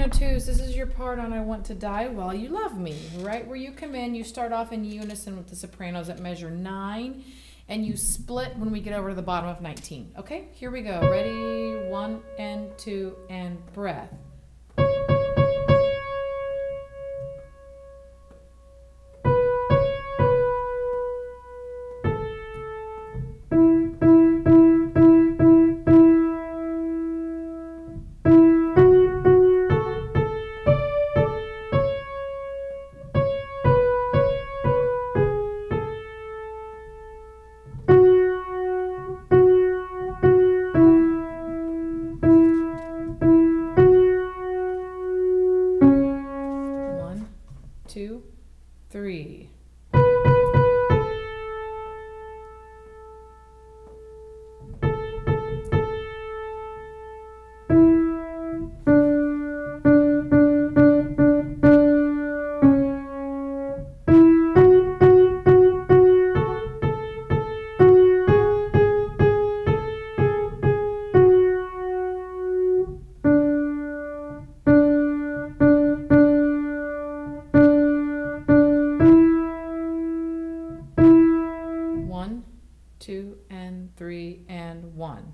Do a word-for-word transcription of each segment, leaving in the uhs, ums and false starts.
soprano twos, this is your part on I Want to Die While You Love Me. Right where you come in, you start off in unison with the sopranos at measure nine, and you split when we get over to the bottom of nineteen. Okay, here we go. Ready? One and two and breath. Two, three. One, two, and three, and one.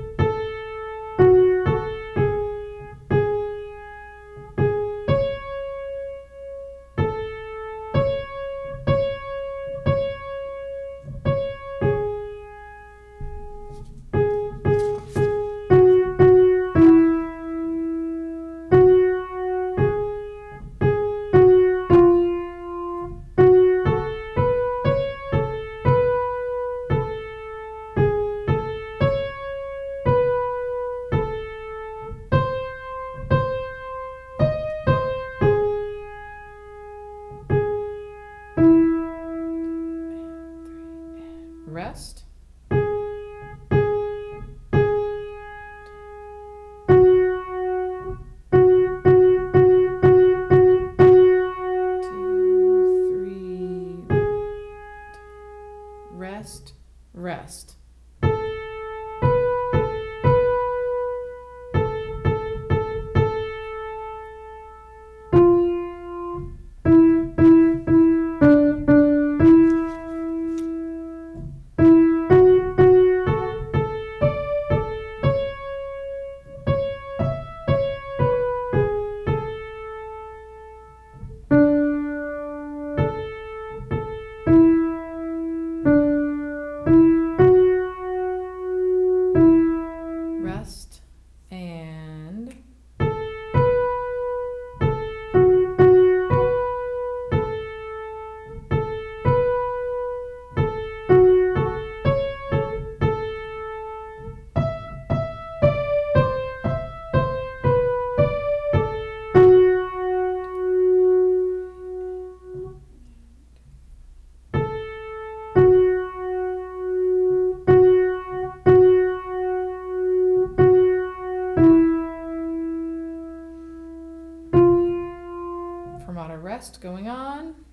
Rest. Two, three. Rest, rest. Rest and Fermata rest going on.